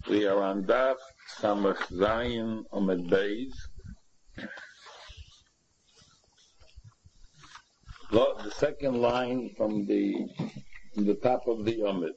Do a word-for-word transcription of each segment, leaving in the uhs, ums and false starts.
We are on Daf Samach Zayin Omid Beis. The second line from the from the top of the Omid.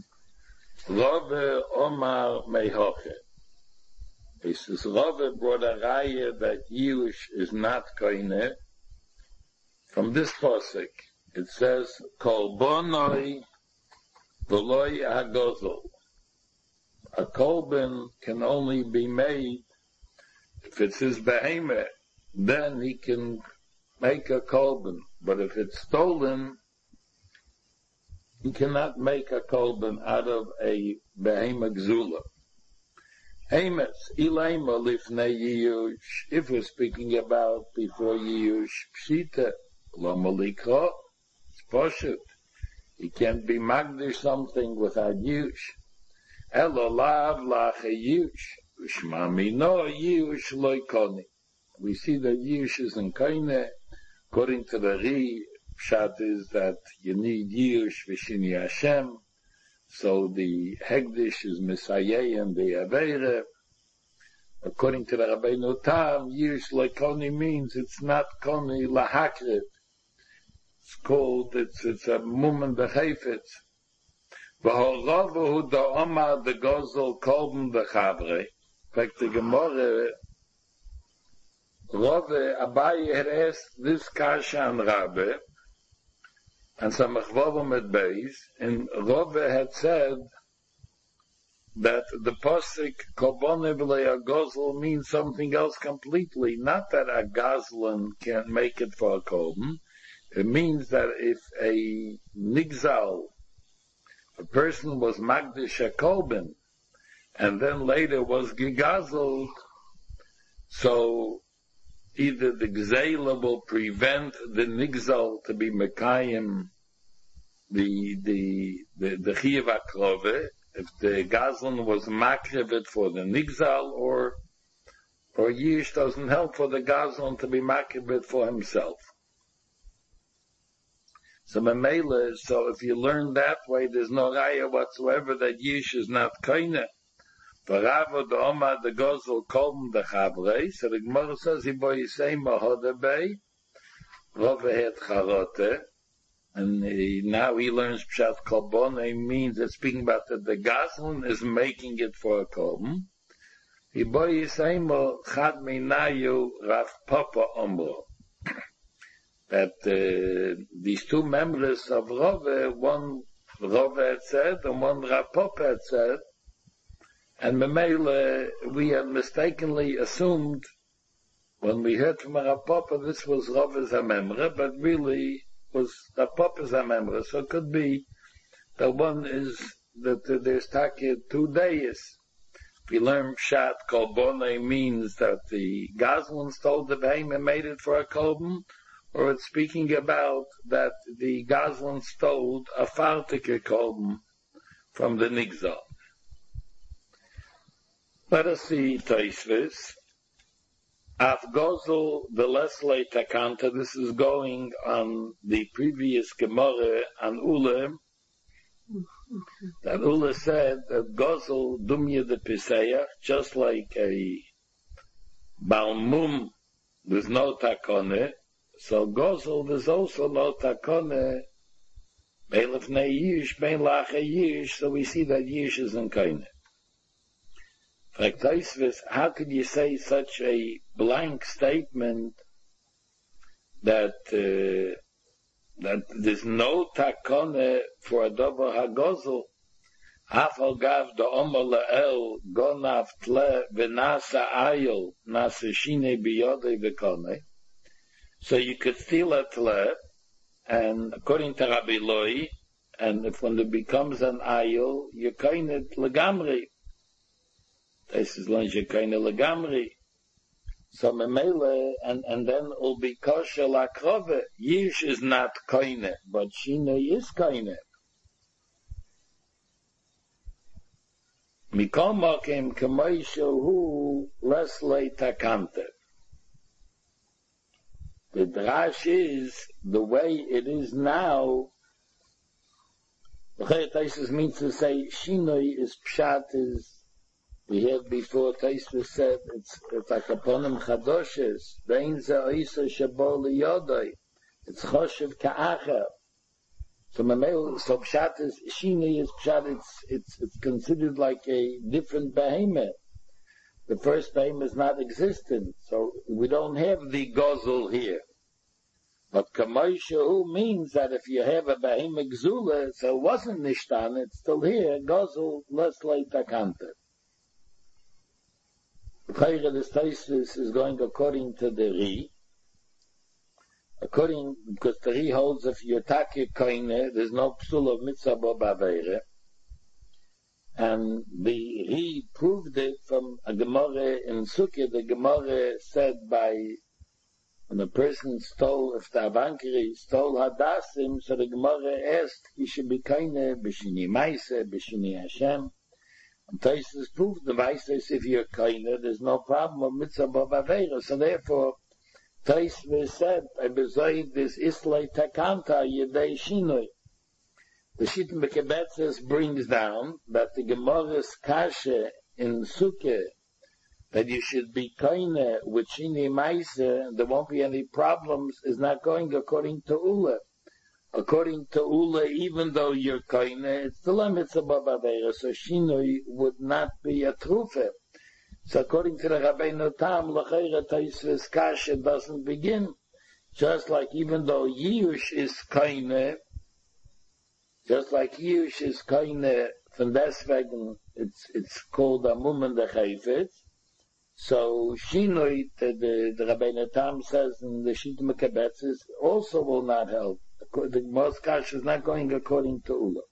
Rove Omar Mehoche. He says Rove brought a raya that Yush is not koine. From this pasuk, it says Kol Bonoi V'loi Hagozel. A kolben can only be made if it's his behemoth, then he can make a kolben. But if it's stolen, he cannot make a kolben out of a behemoth gzula. Hemes, ilema lifnei yiyush, if we're speaking about before yiyush, pshita, lo malikho, it's poshut. He can't be magdish something without yush. Elo lav lach yush, ushmami no yush loikoni. We see that yush is in koine. According to the Ri, pshat is that you need yush v'shini Hashem. So the hegdish is misayeh the aveire. According to the Rabbeinu Tam, yush loikoni means it's not koni lahakrit. It's called, it's, it's a mum bechayfetz. V'horovu da omar de gozel kolben bechabre. In fact, the Gemara, Rove Abaye had asked this kasha and Rabbe, and Samachvovim at Beis, and Rove had said that the posik kolbone v'lei gozel means something else completely. Not that a gazlan can't make it for a kolben. It means that if a nigzal, a person was magdish a kolben, and then later was gigazled, so either the gzela will prevent the nigzal to be mekayim, the the the the chiyuv akrove, if the gazlan was makrivet for the nigzal, or or yish doesn't help for the gazlan to be makrivet for himself. So Mamela, so if you learn that way, there's no raya whatsoever that yish is not koine. V'ravo the omar the gozel kolm the chavrei. So the Gemara says he boy say mahodabei, rove het charote, and he, now he learns pshat kolbone means that speaking about that the gazlan is making it for a kolm. He boy say mo chad minayu Rav Papa omro. That uh, these two members of Rove, one Rove had said and one Rav Papa had said, and Memele, we had mistakenly assumed when we heard from Rav Papa this was Rove's Hamemre, but really was Rav Papa's Hamemre. So it could be that one is that uh, there's taki two days. If we learn Pshat Kolbone means that the Gazlan stole the behem and made it for a kolben, or it's speaking about that the Gazlan stole a fartike kolben from the Nigzal. Let us see Taisvis. Af Gozel the Lesle Takanta. This is going on the previous Gemara on Ule. That Ule said that Gozel Dumya the Piseya, just like a Balmum, there's no Takone. So Gozel, there's also no takone, Beilef ne yish, bein lache yish, so we see that yish is in kaine. How could you say such a blank statement that, uh, that there's no takone for a dober hagozel? Afal gav da omer la'el, gonav tle, v'nasa ayel, nasa shine biyode v'kone. So you could steal a tle, and according to Rabbi Loi, and if when it becomes an ayil, you kind it legamri. This is when you kind it legamri. So memele, and and then it'll be kosher lakrove. Yish is not koine, but shine is koine. Mikol makim k'moishu hu lesle takante. The drash is the way it is now. Taisus means to say shinoi is pshat is We had before, Taisva said, it's, it's like Aponim Chadoshes, Vein Ze Oisa Shabo Liyodai, it's Choshev Ka'acher. So Mamel, so Pshat is, Shini is Pshat, it's, it's, it's considered like a different behemoth. The first behemoth is not existent, so we don't have the Gozel here. But Kamoishahu means that if you have a behemoth Gzula, so it wasn't Nishtan, it's still here, Gozel, less late Takanta. The Chayra, this Taisus is going according to the Ri. According, because the Ri holds if you're Taki Koine, there's no Psul of Mitzvah B'Aveire. And the Ri proved it from a Gemara in Sukkah. The Gemara said by, when a person stole, if the Avankari stole Hadassim, so the Gemara asked, he should be Koine, B'Shini Maise, B'Shini Hashem. And Taisus proved the Maise, if you're Koine, there's no problem of Mitzvah B'Aveire. So therefore, Taisus said, I bezoid this Islay Takanta Yedei Shinoi. The Shittim Bekebetzes brings down that the Gemara's Kasha in Sukkah, that you should be koine with Shini Maise, there won't be any problems, is not going according to Ula. According to Ula, even though you're koine, it's the limits above Aveira, so Shinoi would not be a trufe. So according to the Rabbeinu Tam, L'chaira Taisves Kasha doesn't begin. Just like even though Yush is koine, just like Yush is koine from deswegen, it's it's called a Mumen de Chayfetz. So Shinoi, the, the, the Rabbeinu Tam says in the Shittim Kebetzes, also will not help. The most Kasha is not going according to Ula.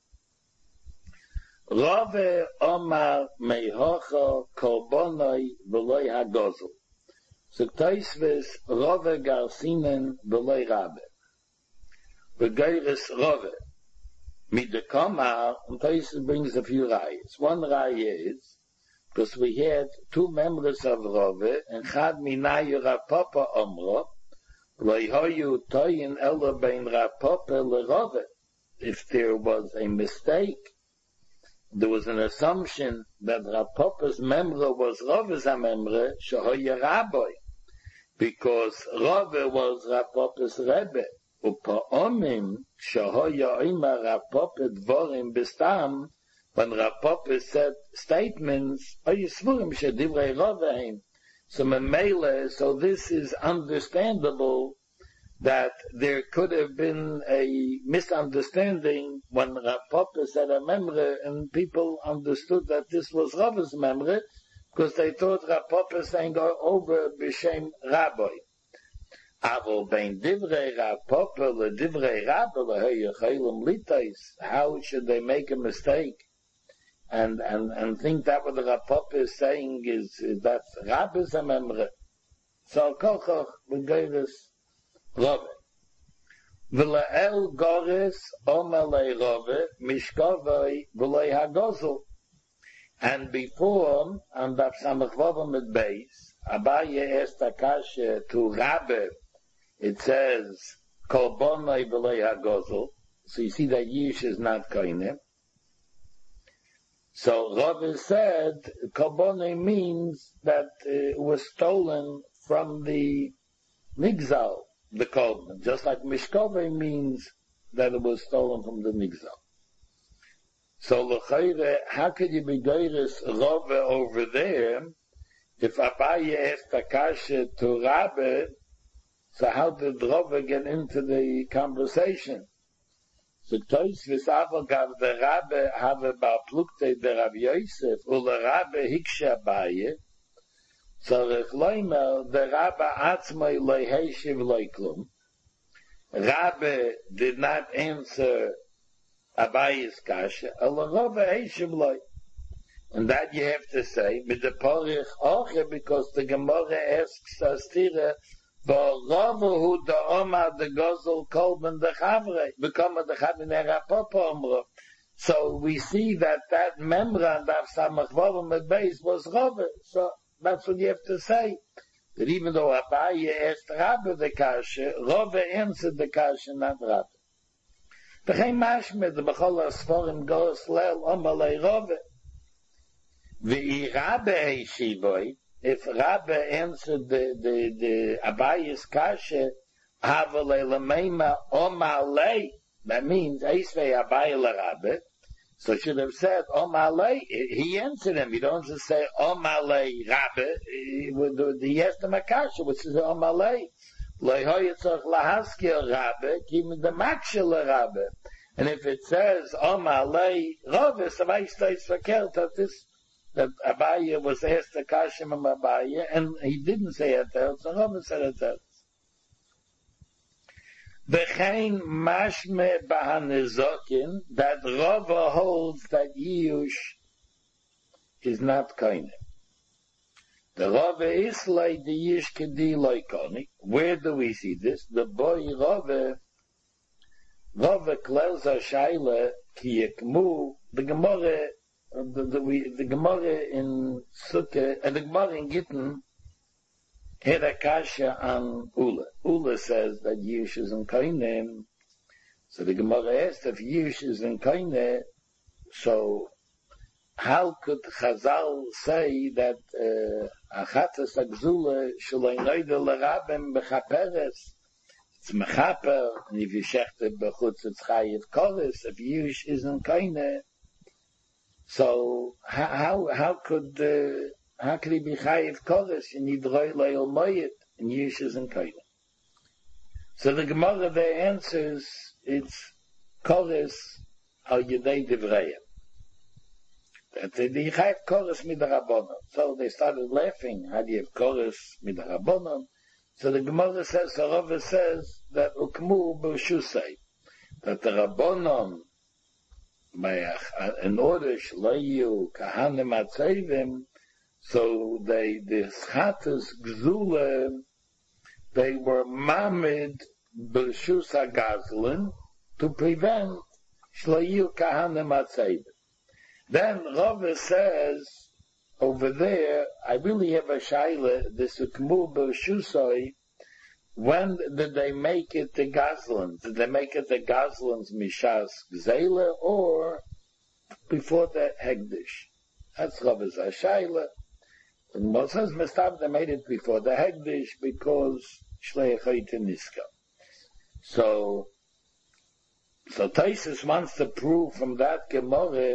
Rave Omar Meihocha Korbonoi V'loi HaGozel. So Taisves Rave Garsinen V'loi Rabbe. V'geiris Rave. Mit the Komar, and Taisves brings a few rayas. One raya is, because we had two members of Rave, and Chad Minayu Rapapa Omro, V'hoyu Toyin Ela Bein Rapapa LeRave. If there was a mistake, there was an assumption that Rapapa's memra was Rave's memra, Shehoya Rabbi, because Rave was Rapapa's Rebbe. Upa'omim, Shehoya Ima Rapapa Dvorim Bistam, when Rapapa said statements, Oyisvurim Shedivrei Raveim. So Memele, so this is understandable that there could have been a misunderstanding when Rapapa said a memre, and people understood that this was Rava's memre, because they thought Rapapa saying over B'Shem Rabbi. Avo bein divrei Rapapa le divrei Rabbi leheyechelim litais. How should they make a mistake and and and think that what the Rapapa is saying is, is that Rabbi's a memre? So kochach v'geiris Rave. V'la'el goris omelei Rave mishkovei v'lei hagozel. And before, on Daf Samach Vavam at base, Abaye asked Akasha to Rabbe, it says, Kolbonei v'lei hagozel. So you see that Yish is not koine. So Rave said, Kolbonei means that uh, it was stolen from the Nigzal, the Kolban, just like Mishkove means that it was stolen from the Nigzal. So l'chayre, how could you be geiris Rave over there if Abaye asked Akasha to Rabbe? So how did Rave get into the conversation? So Tosfos Avagav the Rabbe have about plukte the Rav Yosef ula Rabbe hiksha Abaye. So Rechloimer, the Rabbe Atzmai Leiheshiv Leiklum. Rabbe did not answer Abaye's Kasha, Ela Rabbe Heshiv Lei. And that you have to say, with the Porich Oche, because the Gemara asks us here, Rabbe hu the Omar the Gozel Kolben the Chavre, become the Chavine Rapapa Omro. So we see that that memra and Daf Samach Vavam at base was Rabbe. So that's what you have to say. That even though Abaye asked Rabbe the Kasha, Rabbe answered the Kasha, not Rabbe. V'chein mashmed the b'chol ha'sforim goes leil omalei Rabbe. The Rabbe Shiboy, if Rabbe answered the, the, the Abayis Kasha, Havale Lameima Omalei, that means Eisvei Abayis Rabbe, so should have said Omalei, he answered him, you don't just say Omalei Rabbe, he asked him a Kasha, which is Omalei, Lehoyitzach Lahaskir Rabbe, Kim the Makshel Rabbe, and if it says Omalei Rabbe, so I say it's verkehrt that this, that Abaye was asked the Kashim of Abaye, and he didn't say it there, so Rava said it there. V'chein mashme b'hanezokin, that Rava holds that Yush is not koine. The Rava is like the Yush kedi loikoni. Where do we see this? The boy Rava, Rava klels ha-shaila ki yekmu, the Gemara, The, the, we, the Gemara in Sukkah, and the Gemara in Gittin, had a kasha on Ula. Ula says that Yush is in Kainem. So the Gemara asked if Yush is in Kainem, so how could Chazal say that Achatas Agzula Shalei Noida L'Rabem B'Chaperes, it's Mechaper, and if you shechte B'chutz it's Chayiv Koris, if Yush is in Kainem, so how how could uh, how could he be chayiv kodesh and yidroi leil moyet and yishas and kaina? So the Gemara there answers it's kodesh al yedei devreya. That the chayiv kodesh midarabonon. So they started laughing. How do you have kodesh midarabonon? So the Gemara says, the Rava says that ukmu b'shusay, that the rabbonon, in order shleyu kahanim atzevim, so they the schatas gzula, they were mamid b'shus hagazlin to prevent shleyu kahanim atzevim. Then Rava says over there, I really have a shaila, the sukmu b'shusay. When did they make it the Gazlans? Did they make it the Gazlans Mishas Gzela or before the Hegdish? That's Rava's Ashayla. And Moses Mestab, they made it before the Hegdish because Shleich Niska. So, so Taisus wants to prove from that Gemara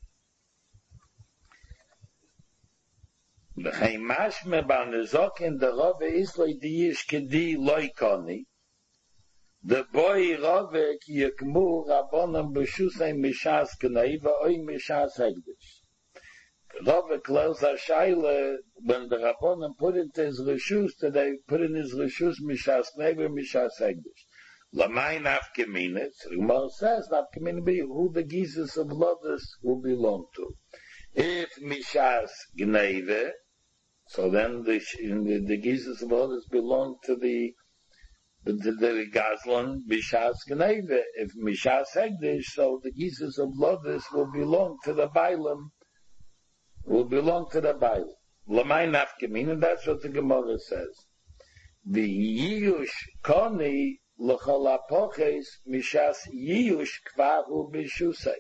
the Chaimashme B'Nezokin, the Rava is like the Yish Kedi Loikoni. The boy Rava ki yekmu Rabbonim B'Shusay Mishas Gneiva Oy Mishas Hegdish. Rava close ha-shaila, when the Rabbonim put it in his Rishus, they put in his Rishus Mishas Gneiva Mishas Hegdish. Lamai Nafkemina, the Gemara says Nafkemina be who the Gizes of Lotus will belong to. If Mishas Gneiva, so then the the, the Gizes of others belong to the the, the, the Gazlan Mishas Gneiva. If Mishas Hegdish, so the Gizes of others will belong to the Bailam, will belong to the Bailam. Lamai Nafkemin, and that's what the Gemara says. The Yiyush Koni L'chol Apoches Mishas Yiyush Kvahu B'Shusay.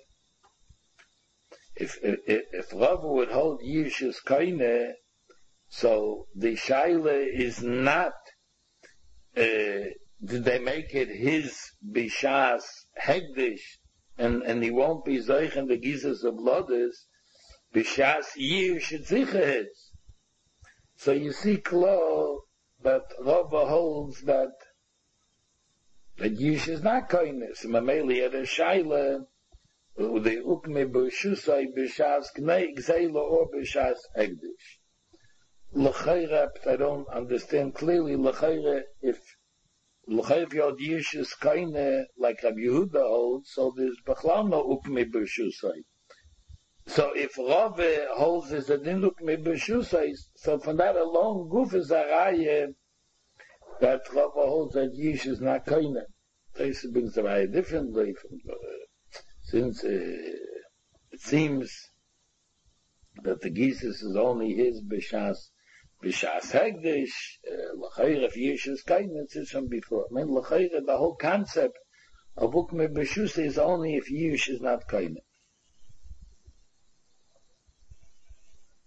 If if if Rava would hold Yiyush's Koine, so the Shaila is not, uh, did they make it his Bishas Hegdish, and, and he won't be Zoich in the Gizes of Lodes, Bishas Yiyush Tzicha his. So you see, Klo, that Rava holds that, that Yiyush is not Koine. So Mameli had a Shaila, the Ukme B'Shusay Bishas Gnei Gzeila or Bishas Hegdish. L'chayra, I don't understand clearly, l'chayra, if l'chayra yod yish is kaine, like Rabbi Yehuda holds, so there's b'chlal no ukme b'shusay. So if Rava holds is a din ukme b'shusay, so from that alone, guf is a raya, that Rava holds that yish is not kaine. This brings the raya differently from the, since uh, it seems that the Gizis is only his b'shas, B'shas Hegdish, l'chayr if Yish is kindness is from before. I mean, l'chayr, the whole concept of Ukme B'Shus is only if Yish is not kindness.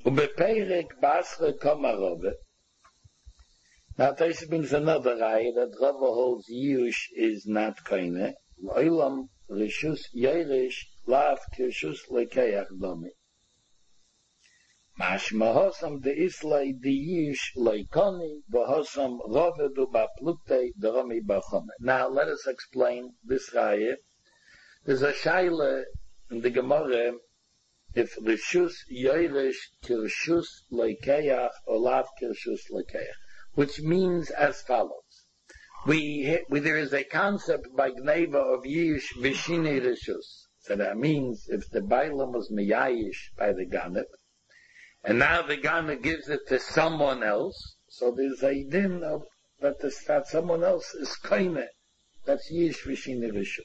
Ubeperek Basra Komarove. Now, this brings another eye that Rava holds Yush is not koine. Oilam Rishus Yeirish Lav Kirshus Lekeach Domi. Mashma Hosam de Islay de Yush Leikoni, Bahosam Rovedu Baplute, Domi Bachome. Now, let us explain this Raya. There's a Shaila in the Gemara, if Rishus Yeirish Kirshus Lekeach or Lav Kirshus Lekeach, which means as follows. We, we there is a concept by Gneva of Yish Vishini Rishus. So that means if the Bailam was Miyayish by the Ganeb, and now the Ganeb gives it to someone else, so there's a din of that, this, that someone else is Kaine. That's Yish Vishini Rishus.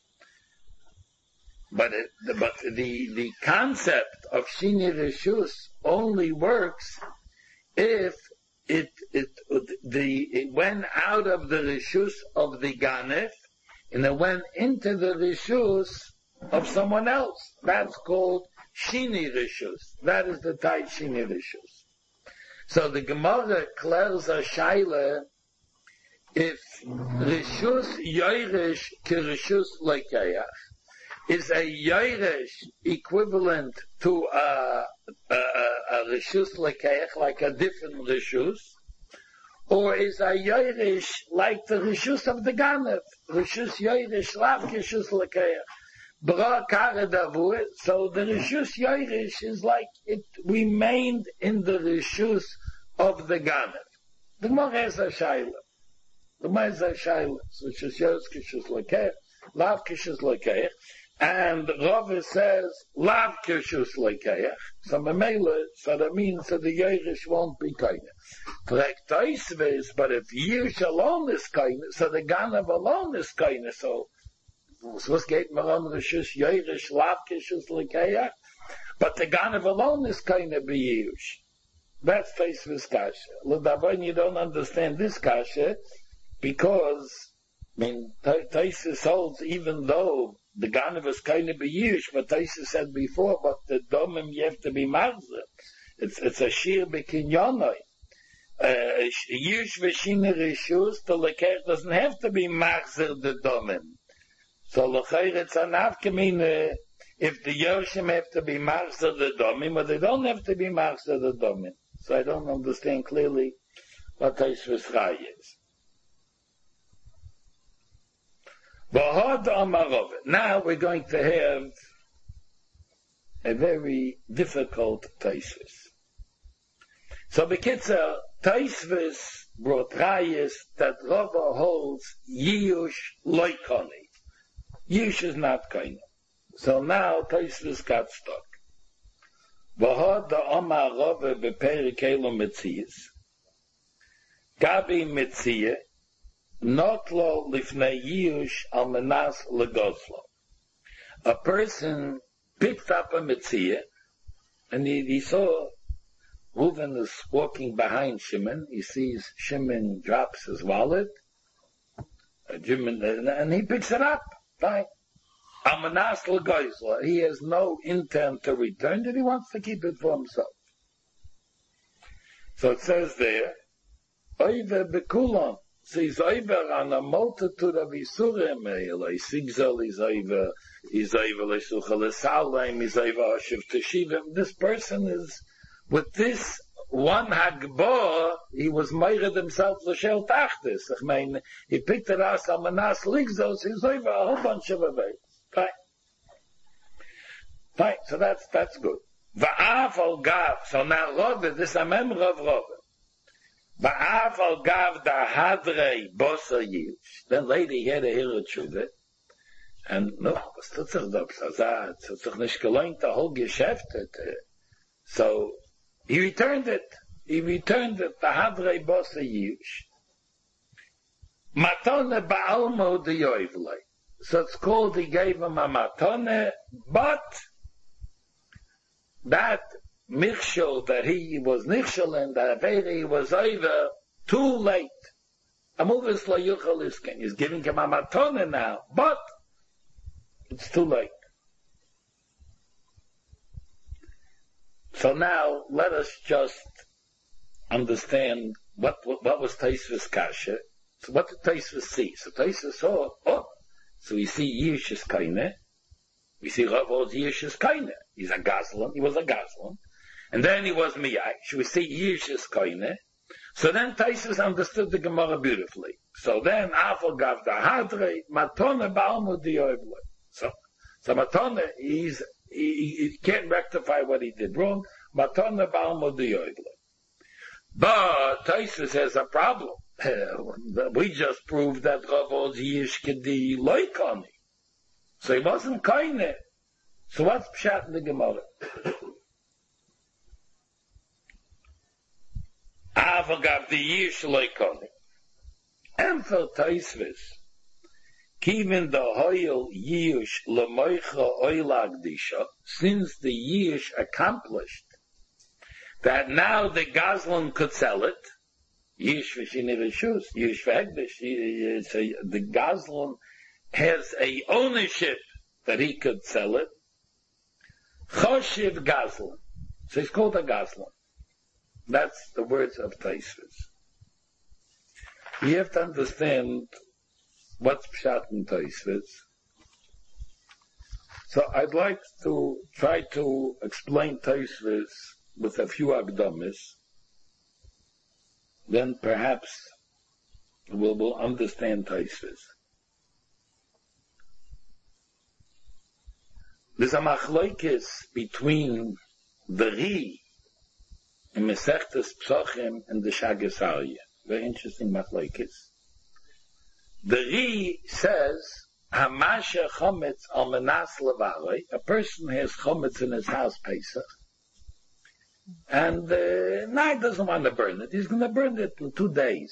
But it, the, but the, the concept of Shini Rishus only works if it, it, the, it went out of the Rishus of the Ganef and it went into the Rishus of someone else. That's called Shini Rishus. That is the type Shini Rishus. So the Gemara clears a Shaila if Rishus Yoirish Kirishus Lekeach is a Yoirish equivalent to a, a, a, a Rishus Lekeach, like a different Rishus, or is a Yoirish like the Rishus of the Ganef, Rishus Yoirish Lav Rishus Lekeach. Bra Kare Davur, so the Rishus Yoirish is like it remained in the Rishus of the Ganef. The Gemara has a Shaila. The Gemara has a Shaila. So Rishus Yoirish Rishus Lekeach, Lav Rishus Lekeach. And Rava says, Lav Kirshus Lekeach. So Mamela, so that means that the Yeirish won't be kind. Correct Taisves, but if Yirish alone is kind, so the Ganav alone is kind. So, what's geht mir on Rishus Yeirish, Lav Kirshus Lekeach? But the Ganav alone is kind of be Yirish. That's Taisves Kasha. L'davon, you don't understand this Kasha, because, I mean, Taisves holds, even though the Ganav is kind of be Yish, but Taisa said before, but the Domim you have to be Marzer. It's, it's a Shir Bekinyonoi. Yish Veshina Rishus, the Lekech doesn't have to be Marzer the Domim. So Lecher it's an Avkamine, if the Yoshim have to be Marzer the Domim, but they don't have to be Marzer the Domim. So I don't understand clearly what Taisva's Rai is. Now we're going to have a very difficult Taisvis. So Bekitzer, Taisvis brought Rayas that Rava holds Yiyush Loikoni. Yiyush is not kind. So now Taisvis got stuck. V'hod Omar Rava beperikelo Metzias. Gabi Metzia. Not lo lifnei Yush al menas legoslo. A person picked up a mitzvah, and he, he saw Reuven is walking behind Shimon. He sees Shimon drops his wallet, uh, Shimon, and, and he picks it up. Fine. Al menas legoslo. He has no intent to return it. He wants to keep it for himself. So it says there, Oive bekulon. So he's over on a multitude of Isurim, like Sigzal, he's over, he's over, Lesuchal Esalim, he's over, Hashiv Teshivim. This person is, with this one Hagbor, he was meired himself L'Shel Tachtis. I mean, he picked it out on Manas Ligzos, he's over a whole bunch of events. Fine. Fine, so that's, that's good. Va'af al Gav, so now Rove, this Amem Rav Rove. Ba'af al gav da hadrei bosa yish. Then later he had a hero tshuva. And no, was tut sich da psazat, tut sich nicht geloint the whole geschäftet. So, he returned it. He returned it, the hadrei bosa yish. Matone ba'almo de yoivlei. So it's called, he gave him a matone, but that Michshel, that he was Nichshel and that he was over too late. Amuvis la yuchal isken. He's giving him a matone now, but it's too late. So now let us just understand what what, what was Tosfos kasha. So what did Tosfos see? So Tosfos saw, oh, so we see Yish is kaine. We see Rav Oz Yish is kaine. He's a Gazlan. He was a Gazlan. And then he was Miyash. We see Yish is kaine. So then Tosfos understood the Gemara beautifully. So then Afal gav the Hadre, Matone Balmo Dioivle. So, so Matone, he's, he, he can't rectify what he did wrong. Matone Balmo Dioivle. But Tosfos has a problem. We just proved that Rav Oz Yish Kedi Loikoni. So he wasn't kaine. So what's pshat in the Gemara? Avagav the Yish Loikoni. And for Tosfos, Kivin the Hoyel Yish Lemoicha Oilagdisha, since the Yish accomplished that now the Gazlan could sell it, Yish V'shini V'shus, Yish V'hegdish, so the Gazlan has a ownership that he could sell it. Choshev Gazlan. So it's called a Gazlan. That's the words of Tosfos. You have to understand what's pshat in Tosfos. So I'd like to try to explain Tosfos with a few akdamis. Then perhaps we'll, we'll understand Tosfos. There's a machlokes between the Ri in Mesechtes Psochim and the Shagas Aryeh. Very interesting machlokes. The Ri says, Hamasha chometz al menas levaroi. A person has chometz in his house Pesach, and uh, now he doesn't want to burn it. He's going to burn it in two days.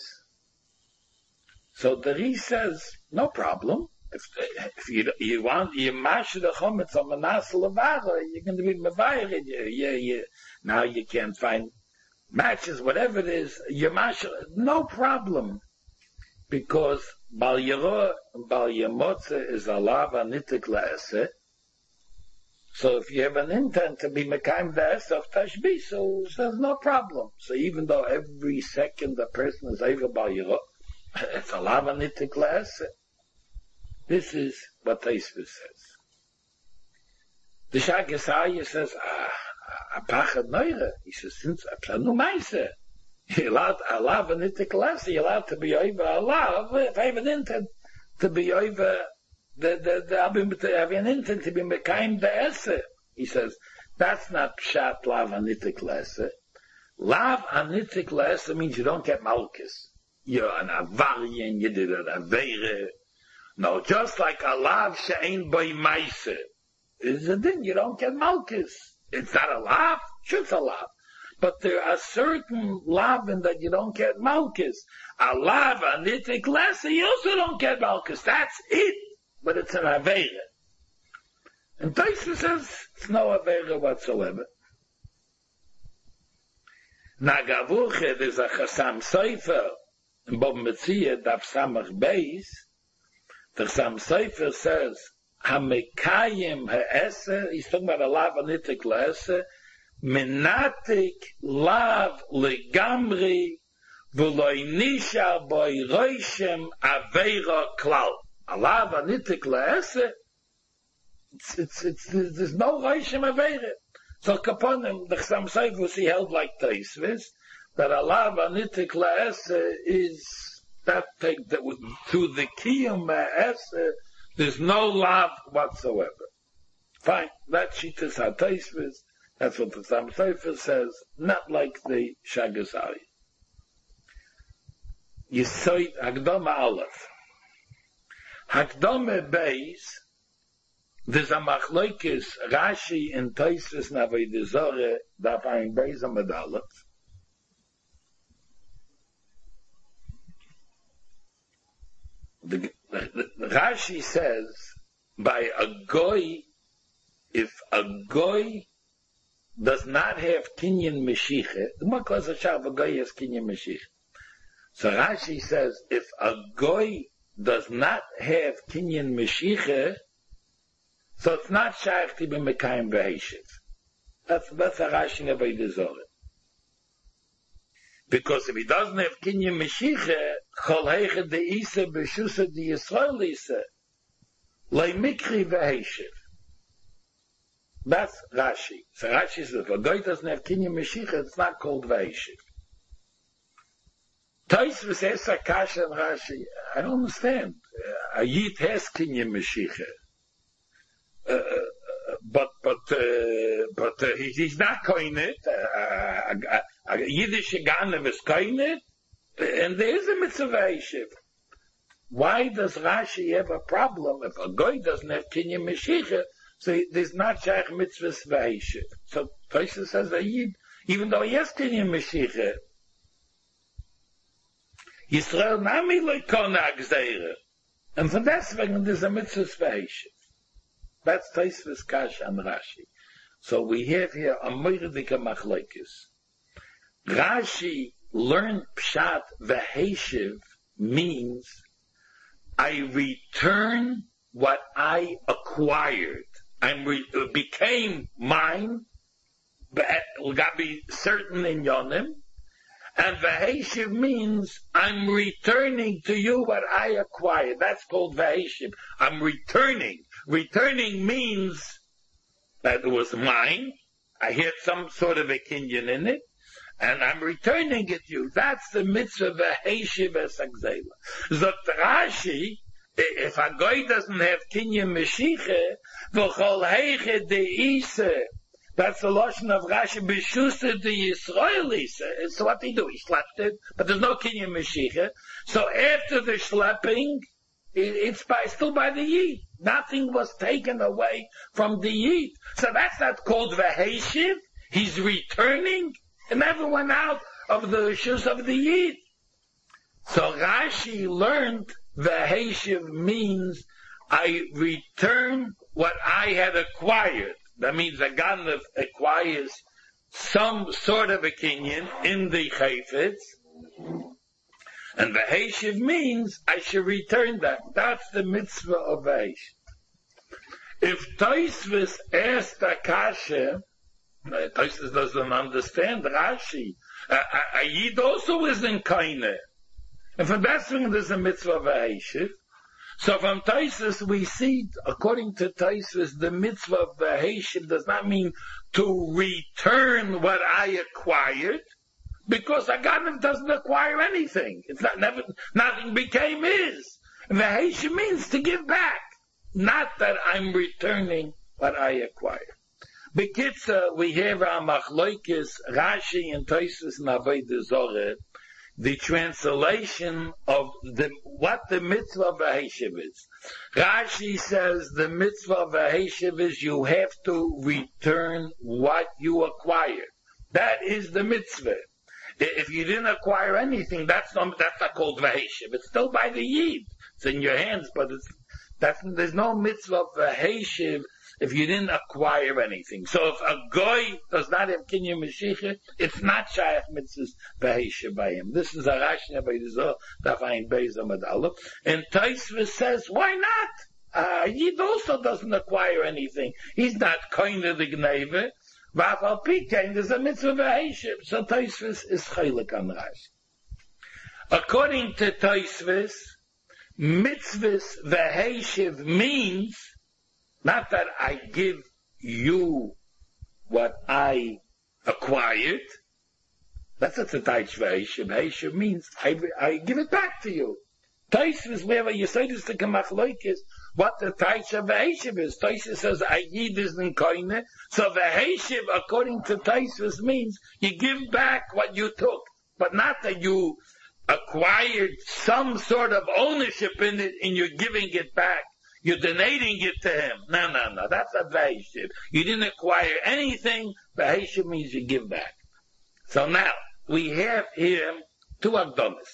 So the Ri says, no problem. If, if you, you want, you mash the chometz on menas levaroi, you're going to be mevayer. Yeah, yeah. Now you can't find matches, whatever it is. You mash, no problem, because bal yero, bal yemotze is alav anitik laese. So if you have an intent to be mekayim the es of tashbih, so there's no problem. So even though every second a person is over bal yero, it's alav anitik laese. This is what Tosfos says. The Shagas Aryeh says, ah, a pachad noire. He says, since a planu meise, you're allowed, alav anitik laese, you're allowed to be over alav, if I have an intent to be over the, the, the, I have an intent to be mekayim the esse. He says, that's not pshat lav anitik laese. Lav anitik laese means you don't get malchus. You're an avarian, you did an avere. No, just like a lav she'ein by maise. Is a din, you don't get malchus. It's not a lav, sure it's a lav. But there are certain lavin that you don't get malchus. A lav, a nitik lesa, you also don't get malchus. That's it. But it's an avera. And Tosfos says it's no avera whatsoever. Nagavuche, there's a Chasam Sofer in Bob Metzia, Daf Samach Beis. The Chasam Sofer says, Hamekayim ha'ese, he's talking about a lav anitik la'ese, menatik lav legamri, v'loi nisha boi roishem aveira klal. A lav anitik la'ese, it's, it's, it's, there's no roishem aveira. So kaponim, the Chasam Sofer, he held like Tosfos, that a lav anitik la'ese is, that take, that would, through the kiyum ha'ese, there's no lav whatsoever. Fine, that Shitas HaTosfos, that's what the Chasam Sofer says, not like the Shagas Aryeh. Yisoid Hakdama Aleph. Hakdama Beis, there's a machlokes Rashi in Tosfos Navodah Zorah, Daf Ayin Beis Amud Aleph. The, the, the Rashi says, by a goy, if a goy does not have kinyan meshiche, the Maklas Hashav, a goy has kinyan meshiche. So Rashi says, if a goy does not have kinyan meshiche, so it's not shaykh to be mekayim v'heshiv. That's, that's a Rashi never deserved. Because if he doesn't have Kinyan Mashiach, Chol Heiche de Isa B'Shusa de Yisrael Isa, Lei Mikri V'Heishiv. That's Rashi. So Rashi says, if a guy doesn't have Kinyan Mashiach, it's not called V'Heishiv. Tosfos says Akash and Rashi. I don't understand. Uh, a Yid has Kinyan Mashiach. Uh, but, but, uh, but, uh, he, he's not koinet. Uh, a, a Yiddish Ganem is koinet. And there is a mitzvah V'Heishiv. Why does Rashi have a problem if a guy doesn't have Kinyan Mashiach? So there's not Shaykh mitzvahs V'Heishiv. So Tosfos says a Yid, even though he has Kinyan Mashiach, Yisrael nami loikona gzeire. And von deswegen there's a mitzvah V'Heishiv. That's Tosfos Kash and Rashi. So we have here a moirdike machlokes. Rashi learned Pshat V'Heishiv means I return what I acquired. I re- became mine, got be certain in Yonim. And V'Heishiv means I'm returning to you what I acquired. That's called V'Heishiv. I'm returning. Returning means that it was mine. I had some sort of a kinyan in it. And I'm returning it to you. That's the mitzvah V'Heishiv es Agzela. Zot Rashi, if a guy doesn't have kinyan Mashiach, v'chol heiche de Isa, that's the lotion of Rashi, b'shusa de Yisraelis. So what they do, he slapped it, but there's no kinyan Mashiach. So after the slapping, it, it's by, still by the Yid. Nothing was taken away from the Yid. So that's not called V'Heishiv. He's returning. It never went out of the shoes of the Yid. So Rashi learned V'Heishiv means I return what I had acquired. That means a Ganav acquires some sort of a kinyan in the Chayfetz. And V'Heishiv means I should return that. That's the mitzvah of V'Heishiv. If Tosfos asked Akasha, Tosfos doesn't understand Rashi. A, a, a Yid also isn't kaineh. And from that reason there's a mitzvah of V'Heishiv. So from Tosfos we see, according to Tosfos, the mitzvah of V'Heishiv does not mean to return what I acquired, because a Ganav doesn't acquire anything. It's not, never, nothing became his. V'Heishiv means to give back, not that I'm returning what I acquired. Bekitza, we have our machlokes, Rashi and Tosfos and Avodah Zorah, the translation of the, what the mitzvah of V'Heishiv is. Rashi says the mitzvah of V'Heishiv is you have to return what you acquired. That is the mitzvah. If you didn't acquire anything, that's not, that's not called V'Heishiv. It's still by the Yid. It's in your hands, but it's, that's, there's no mitzvah of V'Heishiv if you didn't acquire anything. So if a goy does not have kinyan Mashiach, it's not shaykh mitzvahs V'Heishiv by him. This is a Rashi by the Zohar, Dafayin Beis Amud Aleph. And Tosfos says, why not? Uh, Yid also doesn't acquire anything. He's not koine the gneve. V'afal pikein, there's a mitzvah V'Heishiv. So Tosfos is chaylik on Rashi. According to Tosfos, mitzvahs V'Heishiv means not that I give you what I acquired. That's what the Taich V'Heishiv. V'Heishiv means I, I give it back to you. Tosfos, wherever you say this to Kamachloikis, what the Taich V'Heishiv is. Tosfos says, I yid is in koine. So V'Heishiv, according to Tosfos, means you give back what you took, but not that you acquired some sort of ownership in it and you're giving it back. You're donating it to him. No, no, no. That's a V'Heishiv. You didn't acquire anything. V'Heishiv means you give back. So now, we have here two Akdomas.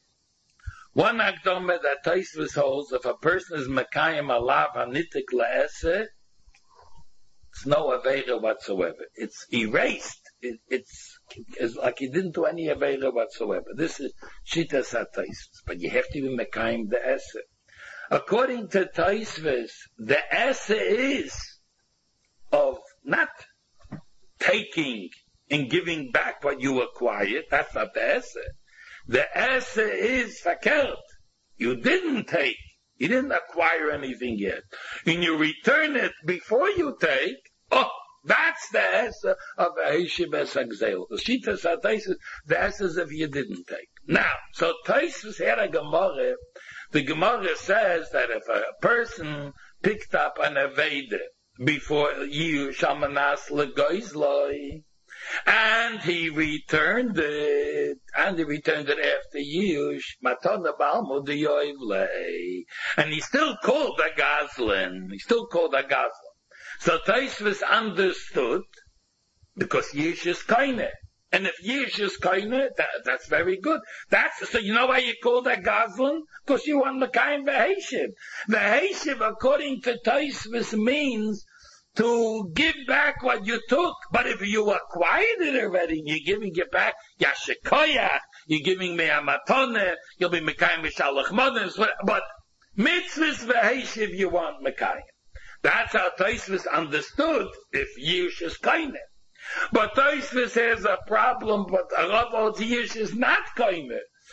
One Akdoma that Tosfos holds, if a person is Mekayim Alav Hanitik La'aseh, it's no Aveira whatsoever. It's erased. It, it's, it's like he didn't do any Aveira whatsoever. This is Shitas HaTosfos. But you have to be Mekayim the Aseh. According to Tosfos, the Asa is of not taking and giving back what you acquired. That's not the esse. The esse is fakert. You didn't take. You didn't acquire anything yet. And you return it before you take. Oh, that's the esse of a Heshiv Esagzel. The Shita Sataisis, the esse is if you didn't take. Now, so Taisus had a Gemara. The Gemara says that if a person picked up an Aveda before you Shamanas Legoizloi, and he returned it, and he returned it after Yush, Matana Balmo de Yoivle, and he still called a Gazlan, he still called a Gazlan. So Taisvis understood, because Yush is Kaine. And if Yush is Kaine, that, that's very good. That's, so you know why you call that Gazlan? Because you want Mekayim V'Heshiv. V'Heshiv, according to Taisvis, means to give back what you took. But if you acquired it already, you're giving it back, Yashikoyach, you're giving me a matone, you'll be Mekayim V'Shalach Mothers, but Mitzvahs V'Heshiv you want Mekayim. That's how Taisvis understood if Yush is Kaine. But Taisvis has a problem, but Rav Yush is not Kaine.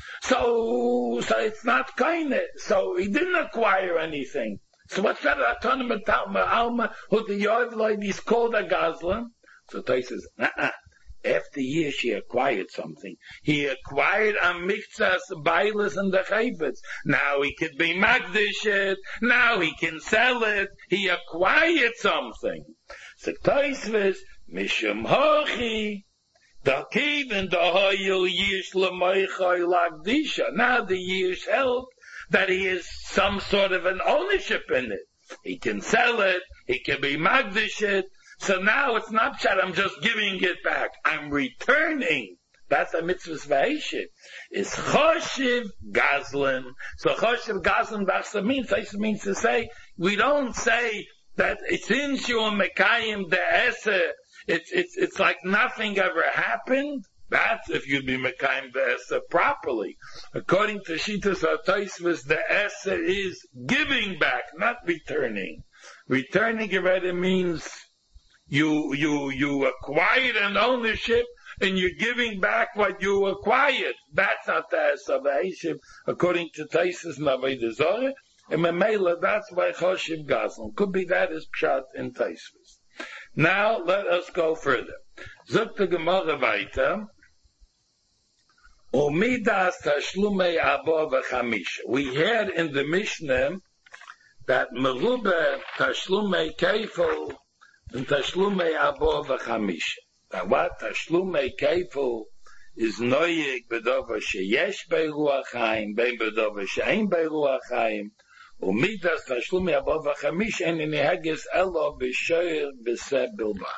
So, so it's not Kaine. So he didn't acquire anything. So what's that autonomous Alma who the Yoivloid is called a Gazlan? So Taisvis, uh-uh. After years he acquired something. He acquired a Mikzas, Bailas, and the Chayvitz. Now he could be Magdish it. Now he can sell it. He acquired something. So Taisvis, Mishum Hochi, the Kivin, the Hoyil Yish Lamoichoi Lagdisha. Now the Yish held that he has some sort of an ownership in it. He can sell it. He can be Magdish it. So now it's not that I'm just giving it back. I'm returning. That's a mitzvah's v'heshiv. It's choshev gazlan. So choshev gazlan b'achsa means, it means to say, we don't say that since you're mekayim the esse, it's, it's, it's like nothing ever happened. That's if you'd be mekayim the esse properly. According to Shitas HaTaisvus, the esse is giving back, not returning. Returning already means You, you, you acquired an ownership and you're giving back what you acquired. That's not the Esavashim, according to Taisus Navayda Zorah. And Memela, that's why Choshev Gazlan. Could be that is Pshat in Taisus. Now, let us go further. Zuk the Gemara weiter. Umidas Tashlumei Abo V'Chamisha. We heard in the Mishnah that Merube Tashlumei Keifel and Tashlumei Abo V'Chamisha. Now what Tashlumei Keifel is noyeg bedover sheyesh beruach chaim, bein bedover she'ein beruach chaim, umidas Tashlumei Abo V'Chamisha en nehages elo b'shoyer b'seh bilbad.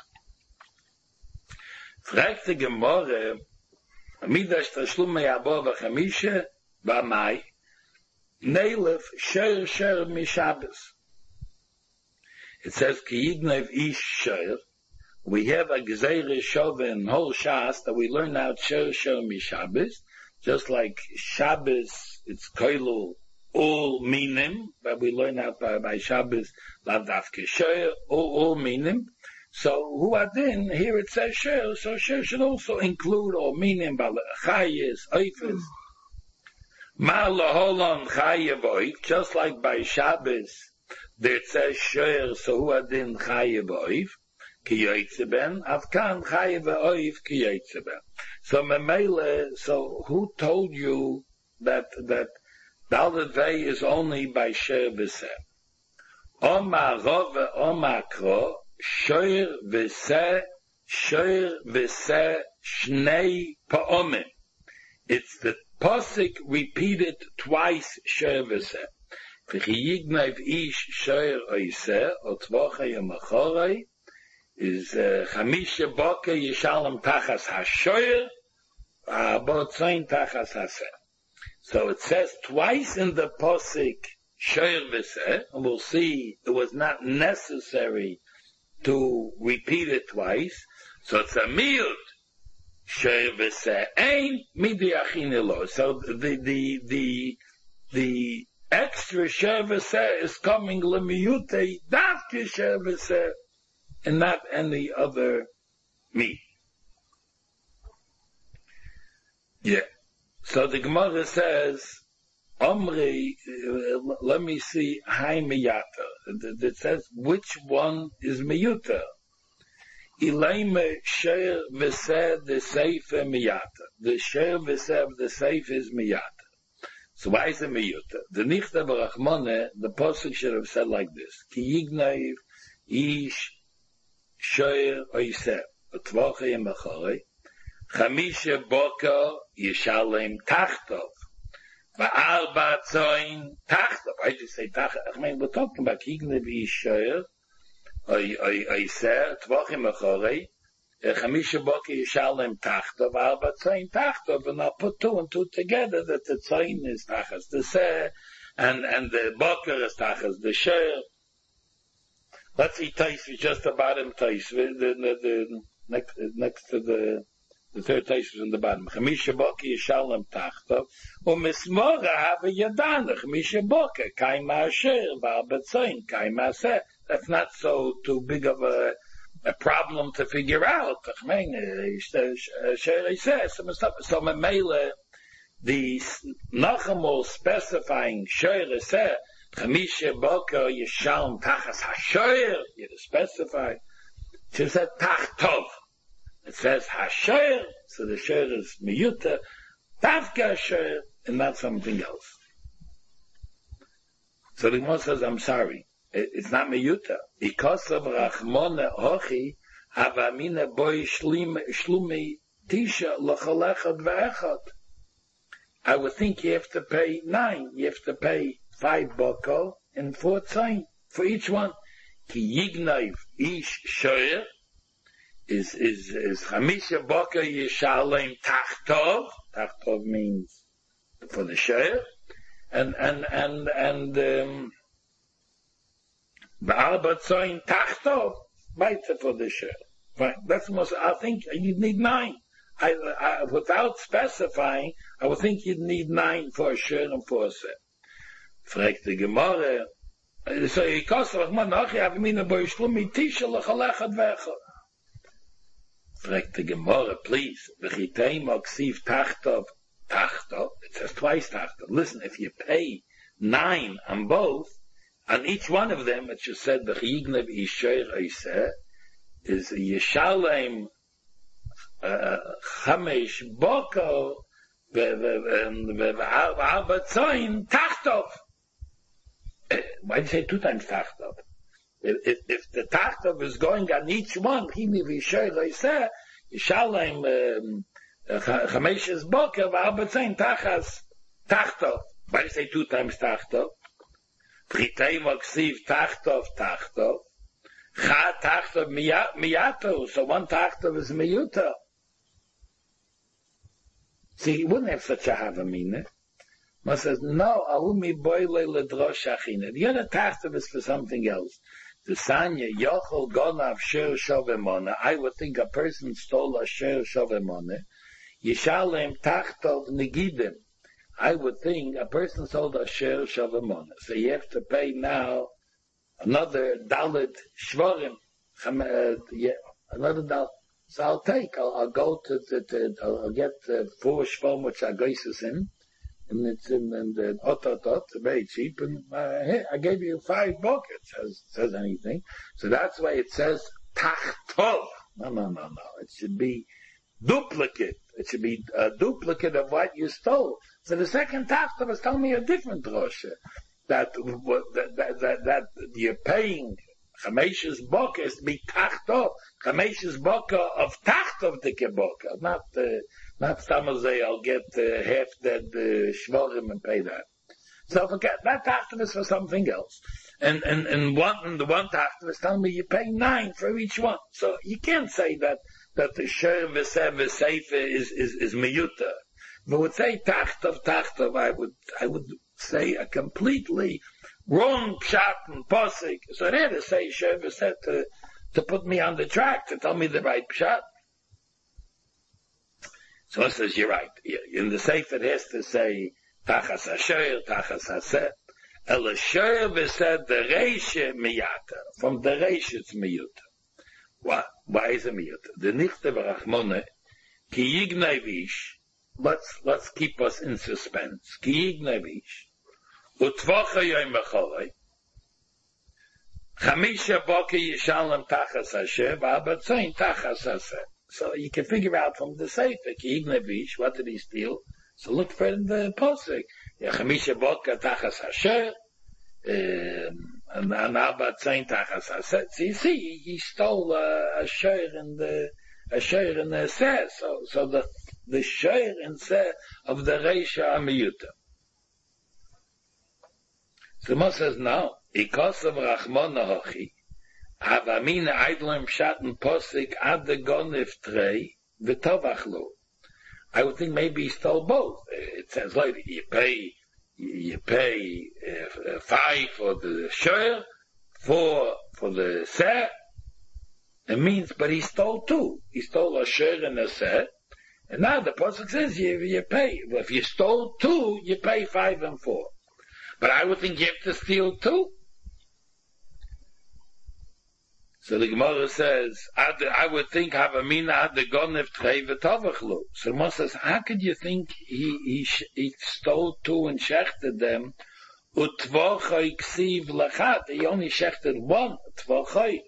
Fragt die Gemara, umidas Tashlumei Abo V'Chamisha, b'amai, neilef sher sher mishabes. It says, Ki yignev ish sher. We have a Gezeire Shove in whole Shas that we learn out sher sher mi Shabbos. Just like Shabbos, it's koilu all minim, but we learn out by, by Shabbos, lav dafke sher, all, all minim. So, hu adin, here it says sher, so sher should also include all minim, chayes, oifes. Ma laholon chayev oif, just like by Shabbos, there it says sher, so hu adin chayev oif, ki yoytze ben, avkan chayev oif ki yoytze ben. So memele, so who told you that, that Dalet Vei is only by sher v'seh? Oma rove, oma kro, sher v'seh, sher v'seh, shnei pa'omim. It's the posik repeated twice sher v'seh. V'chi yignev ish sher oiseh, otvocha yamachorei, is chamisha boke yishalem tachas hashoyer, about zayin tachas haseh. So it says twice in the posik shoyer v'seh, and we'll see it was not necessary to repeat it twice. So it's a miut shoyer v'seh, ein midi achinelo. So the the the the extra shoyer v'seh is coming lemiute davke shoyer v'seh, and not any other me. Yeah. So the Gemara says, Omri, uh, let me see, Hai Miyata. It says, which one is Miyuta? Ilaime Sher V'seh the Seife Miyata. The Sher V'seh of the Seife is Miyata. So why is it Miyuta? The Nichta Barachmone, the Pasuk should have said like this, Ki Yignaiv Ish Sher Oiseh, Tvachei Mechorei, Chamisha Boka Yishalem Tachtov, Va'arba Tzoin Tachtov. I just say Tachtov. I mean, we're talking about Ki Yignaiv Ish Sher Oiseh, Tvachei Mechorei, Chamisha Boka Yishalem Tachtov, Va'arba Tzoin Tachtov, and I'll put two and two together that the Tzoin is Tachas, the Seh, and, and the Boka is Tachas, the Sher. Let's see Taisvi, just the bottom Taisvi, the, the, the, next, next to the, the third Taisvi in the bottom. Chamisha Boka Yishalem Tachtov, U'mismora Hava Yadana, Chamisha Boka, Kaima Asher, Va'arba Tzoin, Kaima Seh. That's not so too big of a, a problem to figure out. I mean, Sher says some stuff. So Mamela, the Nachamol specifying Sher said, Chamisha Boka Yishalem Tachas HaSher, you specify. She said Tachtov. It says HaSher, so the Sher is Miyuta, Tavka Sher, and not something else. So the Gemara says, I'm sorry. It's not miyuta. Because of Rachmona Hochi, Avamina Boy Shlumi Tisha Lachalechad Ve'echad. I would think you have to pay nine. You have to pay five boko and four tzayin for each one. Ki Yignaiv Ish Shoyer is is is Chamisha Boko Yishalem Tachtov. Tachtov means for the Shoyer, and and and and. Um, Va'arba Tzoin Tachtov, weiter for the Sher. Fine. That's most, I think you'd need nine. I, I, without specifying, I would think you'd need nine for a Sher and for a Seh. Fragt the Gemara, so he costs of man Achi Avimina Bo Yishlumi Tisha L'chalechad Ve'echad. Fragt the Gemara, please, V'chitei Moksiv Tachtov, Tachtov, it says twice Tachtov. Listen, if you pay nine on both, on each one of them, it just said, V'chiyignav Isher Oiseh, is Yishalem Chamesh Boko V'arba Tzoin Tachtov. Why do you say two times Tachtov? If, if the Tachtov is going on each one, Chiyignav Isher Oiseh, Yishalem Chamesh Boko V'arba Tzoin Tachas Tachtov. Why do you say two times Tachtov? Pritei Moksiv Tachtov Tachtov. Cha Tachtov Miyato. So one Tachtov is Miyuta. See, he wouldn't have such a Havamina. But says, no, Ahumi Boile Ledrosh Achina. The other Tachtov is for something else. The Sanya, Yochel Gonav Sher Shovemona. I would think a person stole a Sher Shovemona. Yishalem Tachtov Negidim. I would think a person sold a Sher Shavamona. So you have to pay now another Dalit Shvarim. Uh, yeah, another Dalit. So I'll take, I'll, I'll go to, to, to I'll get uh, four Shvarim which are Goises in. And it's in, in the Ototot, very cheap. And uh, hey, I gave you five buckets, says, says anything. So that's why it says Tachtov. No, no, no, no. It should be duplicate. It should be a duplicate of what you stole. So the second Tachtov is telling me a different drosha. That, that, that, that, that you're paying Chamesh's Boka is to be Tachtov. Chamesh's Boka of Tachtov the Keboka. Not, uh, not Samazay, I'll get uh, half that uh, Shvorim and pay that. So forget, that Tachtov is for something else. And, and, and one, and the one Tachtov is telling me you pay nine for each one. So you can't say that, that the Sher V'seh V'seife is, is, is Miyuta. If I would say Tachtov, Tachtov, I would, I would say a completely wrong pshat and posik. So there to say Sher V'seh to, to put me on the track, to tell me the right pshat. So it says, you're right. In the Seif it has to say, Tachas HaSher, Tachas HaSeh. El Sher V'seh the Reishe Miyata. From the Reishe it's Miyuta. What? Why is a miyut? The nichte v'rachmone, ki yignavish, let's, let's keep us in suspense. Ki yignavish, utvacha yoim b'cholei, chamisha boke yishalem tachas Hashem, v'abatzayin tachas Hashem. So you can figure out from the Sefer, ki yignavish, what did he steal? So look for in the Pasuk. Chamisha boke tachas Hashem, and Abba Tzayin Tachas Haseh. So you see, he stole uh, a share in the a share in the Seh. So so the the share in Seh of the Reisha Amiyuta. So Moshe says no. Ikosav Rachmana Hochi Havamina Eidlem Shatten Posik Ad the Gonif Trei V'Tovachlu. I would think maybe he stole both. It says later, you pay You pay uh, five for the share, four for the set. It means, but he stole two. He stole a share and a set. And now the pasuk says you, you pay. Well, if you stole two, you pay five and four. But I would think you have to steal two. So the Gemara says, I would think Havamina had the Gonef Trei V'Tovachlu. So Moshe says, how could you think he, he, he stole two and shechted them? U'tvochai ksiv lachat. He only shechted one. Tvochai.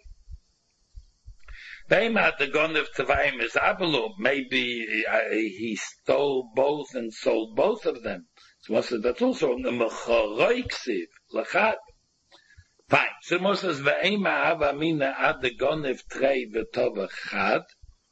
They had the Gonef Tevayim is Abelum. Maybe uh, he stole both and sold both of them. So Moshe says, that's also the Mecharoi ksiv lachat. Fine. So Moshe says, "Ve'ema hava mina ad the gonef trei v'tovach chad,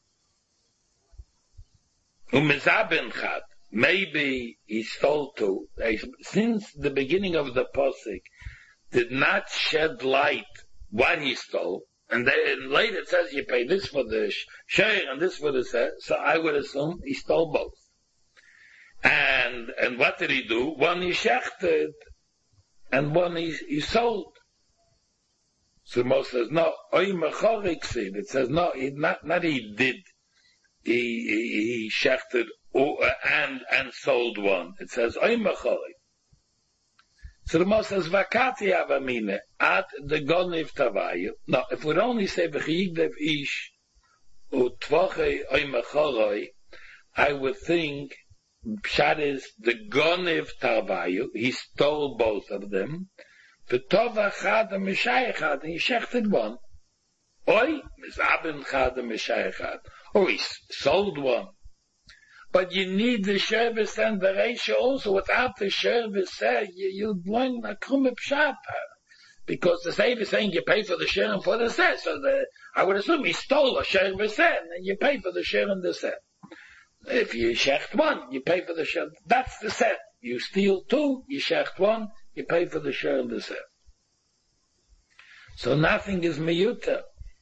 u'mezaben chad." Maybe he stole two. Since the beginning of the posik did not shed light what he stole, and then later it says you pay this for the share and this for the set. So I would assume he stole both. And and what did he do? One he shechted, and one he, he sold. So Moshe says, no, oy mechorik sid. It says, no, he, not, not he did. He, he, he shechted and, and sold one. It says, oy mechorik. So the Moshe says, vakati avamine, at the goniv tavayu. No, if we'd only say, v'chiyigdev ish, u'tvochei oy mechoroi, I would think, pshat is, the goniv tavayu, he stole both of them, V'tova chad and Mishai chad, and he shechted one. Oi, mizaben chad and Mishai chad. Oh, he sold one. But you need the service and the ratio also. Without the service, you, you'll learn a krumme pshat. Because the Sefer is saying you pay for the share and for the set. So the, I would assume he stole a share and set, and you pay for the share and the set. If you shecht one, you pay for the share. That's the set. You steal two, you shecht one, you pay for the share and the set. So nothing is miyuta.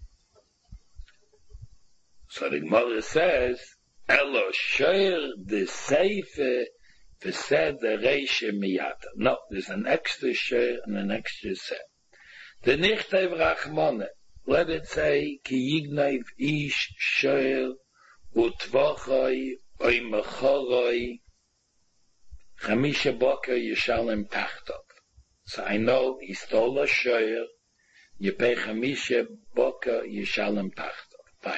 So the Gemara says, Elo share the sefer v'sed the reisha miyata. No, there's an extra share and an extra set. The nichtev rachmone, let it say, ki yignev ish share u'tvochoi oy mechoroi chamisha boker yishalem tachtov. So I know he stole a share, you pay chamisha boker yishalem tachtov. Fine.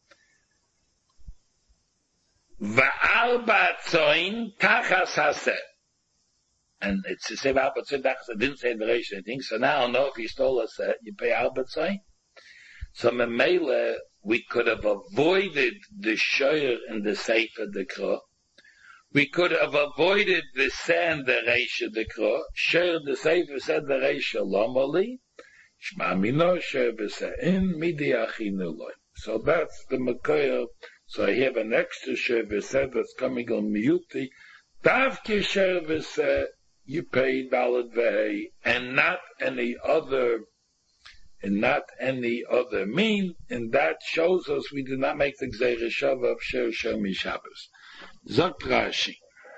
Va'arba tzoin tachas haseh. And it's the same arba tzoin tachas. I didn't say the ratio thing. So now I know if he stole a set, you pay arba tzoin. So memele, we could have avoided the share in the sefer dekra. We could have avoided the sand the reisha dekra. Share the sefer said the reisha lomali. Shma mino share b'se'in midi achinu loy. So that's the makoyer. So I have an extra share v'seh that's coming on miyuti. Davke share v'seh, you pay dalad v'hei, and not any other, and not any other mean, and that shows us we do not make the gzeira shava of share share mishabas. Zok Rashi.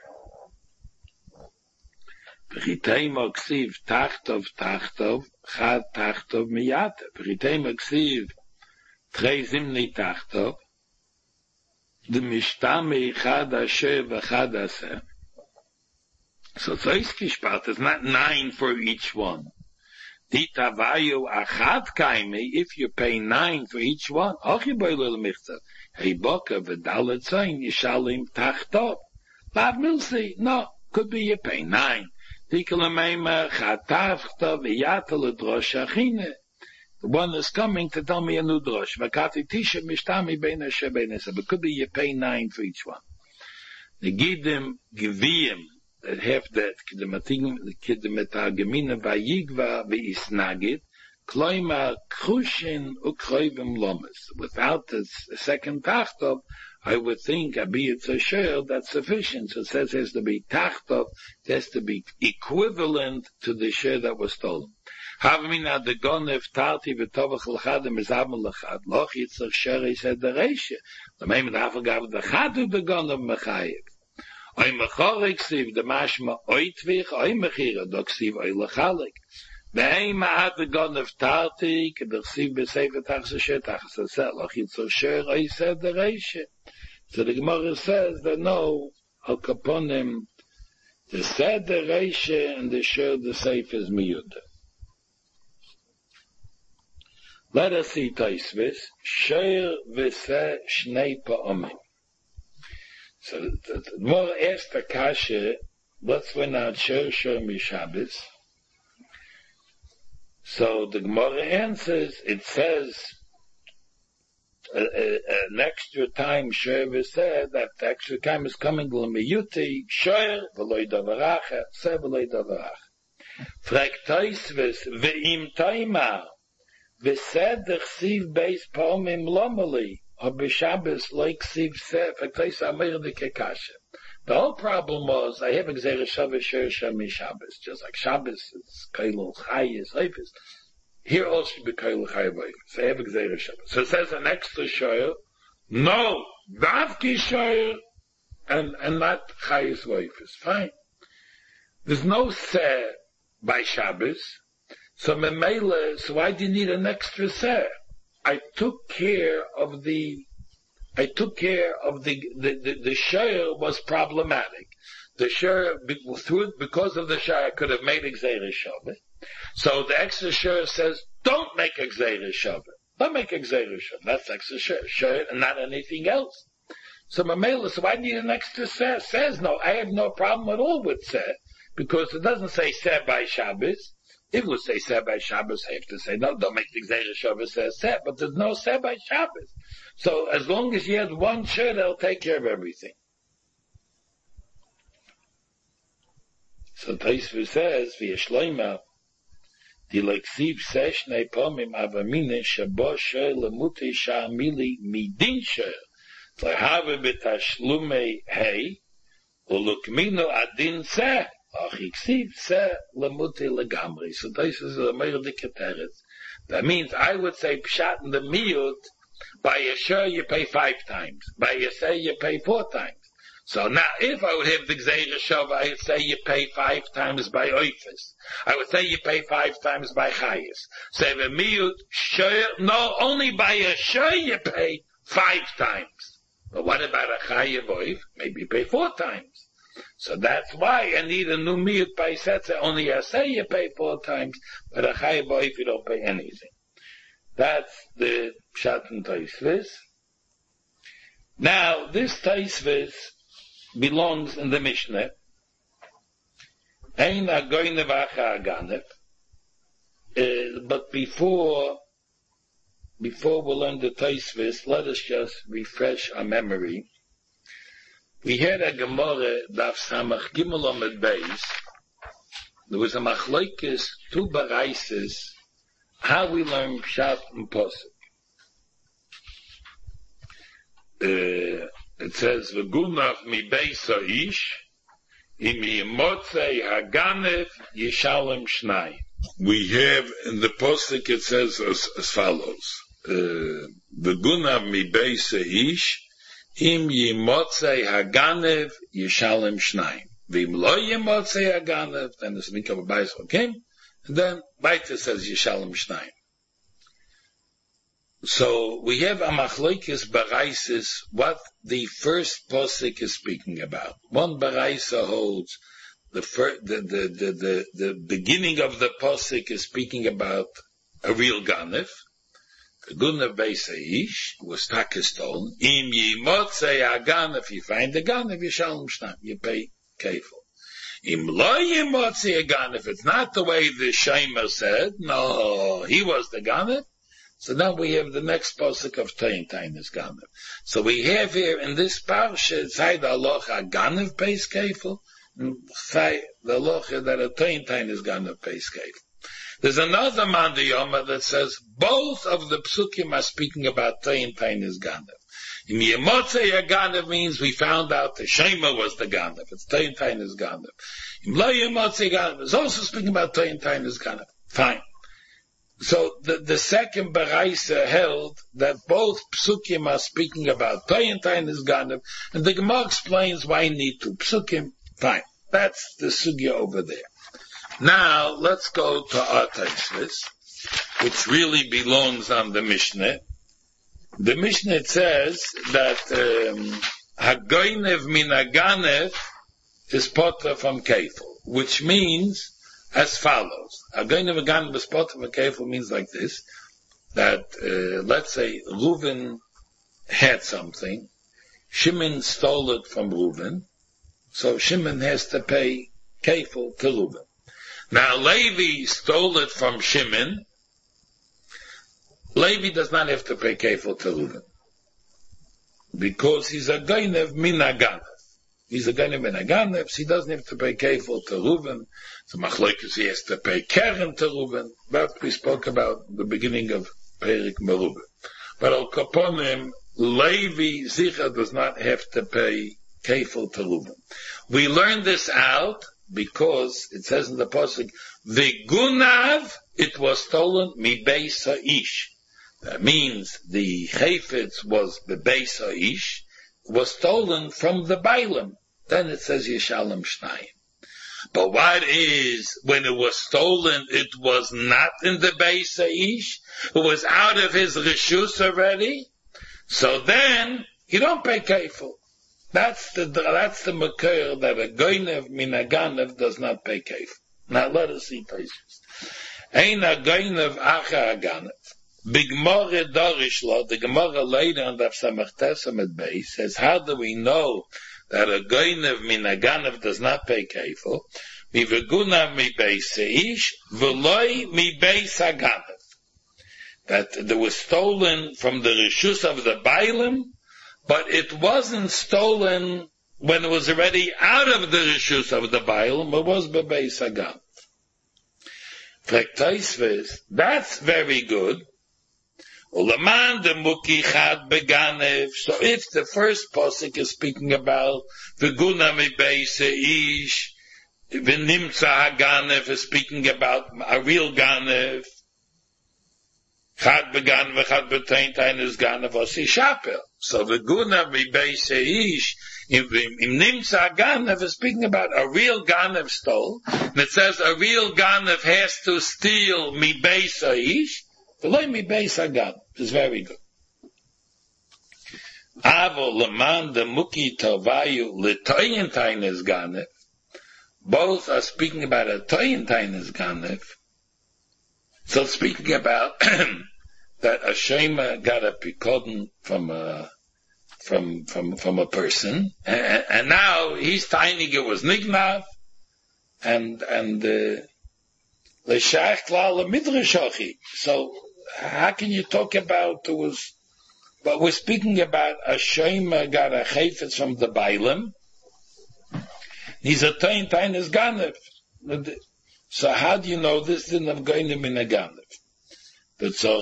V'chitei moksiv tachtov tachtov, chad tachtov miyata. V'chitei moksiv trei zimni tachtov, the mishtame chad asher v'chad aseh. So Zoyski Shpat is not nine for each one. Ditavayu achat kaimi, if you pay nine for each one, achiboy michtav. Heiboka v'dalet zayin yishalim tachtov. Lav milsi, no, could be you pay nine. Dikalameima chatavta v'yata l'drosh achine. The one is coming to tell me a new drosh. Vakati tisha mishtami bein asher bein asher. But could be you pay nine for each one. The gidim giviyim, that have that kidemetagemina vayigva v'isnagit, kloima krushin ukroivim lomas. Without the second tachtov, I would think abiyat asher, that's sufficient. So it says it has to be tachtov, it has to be equivalent to the share that was stolen. Havmina de gonev tarti v'tovach l'chad mizabel l'chad loch yitzach shere said the reisha. The meimed hafagav the chadu de gonev mechayev. Oy mechorik siv the mashma oitvich oy mechira dok siv oy l'chalik. Be'ema ad de gonev tarti kedach siv b'sefer tachse sher tachse seh loch yitzach shere said the reisha. So the Gemara says that no, al kaponim the said the reisha and the sher the seif is miyudah. Let us see Taisvis. Sheir v'seh shnei pa'omim. So the more asked the kasha, let's win out Sheir Sheir Mishabis. So the Gemara answers, it says uh, uh, an extra time Sheir v'seh, that the extra time is coming l'miyuti, Sheir v'loi davaracha, seh v'loi davaracha. Frek Taisvis v'im taimar. V'sed the chsiv beis pa'omim lomali, or b'shabbos like chsiv seh, v'kteis amir de kekasha. The whole problem was, I have exeres Shabbos Sheir Shem Shabbos, just like Shabbos is kailul chayis, leifis. Here also should be kailul chayis, so I have exeres Shabbos. So it says an extra Sheir, no, davki Sheir, and, and not chayis leifis. Fine. There's no seh by Shabbos, so memele, so why do you need an extra seh? I took care of the, I took care of the, the, the, the share was problematic. The share, through, because of the share, I could have made exeres Shabbat. So the extra share says, don't make exeres Shabbat. Don't make exeres Shabbat. That's extra share, share, and not anything else. So memele, so why do you need an extra seh? Says no, I have no problem at all with seh, because it doesn't say seh by Shabbos. If it would say seh by Shabbos, I have to say, no, don't make the exeres Shabbos say seh, but there's no seh by Shabbos. So as long as you have one share, they'll take care of everything. So Taisva says, v'yeshloima, di leksiv seshnei pomim avamine shabo shir lemuti sha'amili midin shir, lehave b'tashlumei hei, ulukminu adin seh. That means I would say pshat in the miyut, by a share you pay five times, by a say you pay four times. So now if I would have the gzeira shava, I would say you pay five times by oifis. I would say you pay five times by chayis. So the miyut share, no, only by a share you pay five times. But what about a chayiv oif? Maybe you pay four times. So that's why I need a new miyut by setze. Only I say you pay four times, but a chayiv if you don't pay anything. That's the pshat in Taisvis. Now, this Taisvis belongs in the Mishnah. Ein agoyne v'acha aganev. But before, before we learn the Taisvis, let us just refresh our memory. We had a Gemara, Daf Samach Gimel Omed Beis. There was a machlokes, two baraises, how we learn Pshat and Posuk. Uh, it says, V'gunav mi beis ha'ish, im yimotzei haganev yishalem shnai. We have, in the Posuk it says as, as follows, V'gunav mi beis ha'ish, Im yimotzei haganev yishalem shnayim. V'im lo yimotzei haganev, then there's a mikvah b'bayis hakim, and then Baita says yishalem shnayim. So we have a machlokes baraises what the first posik is speaking about. One baraisa holds the, fir- the, the, the, the, the beginning of the Pasuk is speaking about a real Ganev. The Gunav Beis Haish was Takistol. Im Yimotzei HaGanev, if you find the Ganev, you shalom shnam, you pay kefil. Im Lo Yimotzei HaGanev, it's not the way the Shema said, no, he was the Ganev. So now we have the next Pasuk of Toyin Tainis Ganev. So we have here in this parsha, it's Hay the Aloha Ganev pays kefil, and say the Aloha that a Toyin Tainis Ganev pays kefil. There's another Mandiyoma that says both of the psukim are speaking about Toyin Tainis Ganev. Im Yemotzei Ganev means we found out the Shema was the Ganev. It's Toyin Tainis Ganev. Im Lo Yemotzei Ganev is also speaking about Toyin Tainis Ganev. Fine. So the, the second Baraisa held that both psukim are speaking about Toyin Tainis Ganev, and the Gemara explains why you need two psukim. Fine. That's the sugya over there. Now, let's go to our Taisvis, which really belongs on the Mishnah. The Mishnah says that Hagoynev um, min Haganev is potter from Kefil, which means as follows. Hagoynev Haganev is potter from Kefil means like this, that uh, let's say Reuven had something, Shimon stole it from Reuven, so Shimon has to pay Kefil to Reuven. Now, Levi stole it from Shimon. Levi does not have to pay kefil to Reuven, because he's a Gainev min Haganev. He's a Gainev min Haganev, so he doesn't have to pay kefil to Reuven. So Machlokes, he has to pay keren to Reuven. But we spoke about the beginning of Perik Merubah. But Al Kaponim, Levi Zicha does not have to pay kefil to Reuven. We learned this out because it says in the pasuk, "V'gunav," it was stolen mi beis ha'ish. That means the chayfetz was bebeis ha'ish, was stolen from the bailam. Then it says Yeshalem Shnayim. But what is when it was stolen? It was not in the beis ha'ish. It was out of his reshus already. So then you don't pay kefil. That's the that's the makir that a goynev min Haganev does not pay kefil. Now let us see places. Ein a goynev acha Haganev. Bigmore dorish lo. The Gemara later on the Samachtes at base says, how do we know that a goynev min Haganev does not pay kefil? Mi v'gunav mi beis ha'ish v'loi mi beis Haganev. That there was stolen from the reshus of the bailim, but it wasn't stolen when it was already out of the reshus of the bailim, it was bebeis Haganev. That's very good. Ulaman de muki chad beganev. So if the first pasuk is speaking about the guna mi beis ha'ish, the nimtza Haganev is speaking about a real ganev. Chad beganev, chad b'tein tainis ganev osi shapel. So the guna mi beis ha'ish, in nimtza Haganev is speaking about a real ganev stole, and it says a real ganev has to steal mi beis ha'ish. The loy mi beis Haganev is very good. Avo leman de muki tovayu l'toyin tainis ganev. Both are speaking about a toyin tainis ganev. So speaking about that a shema got a pikodin from a from from from a person, and, and now he's tainig it was nignav, and and l'shayach klal midrashachi. So how can you talk about there was? But we're speaking about a shema got a chayfetz from the bailim. He's a toyin tainis ganev. So how do you know this didn't have goyim in a ganev? But so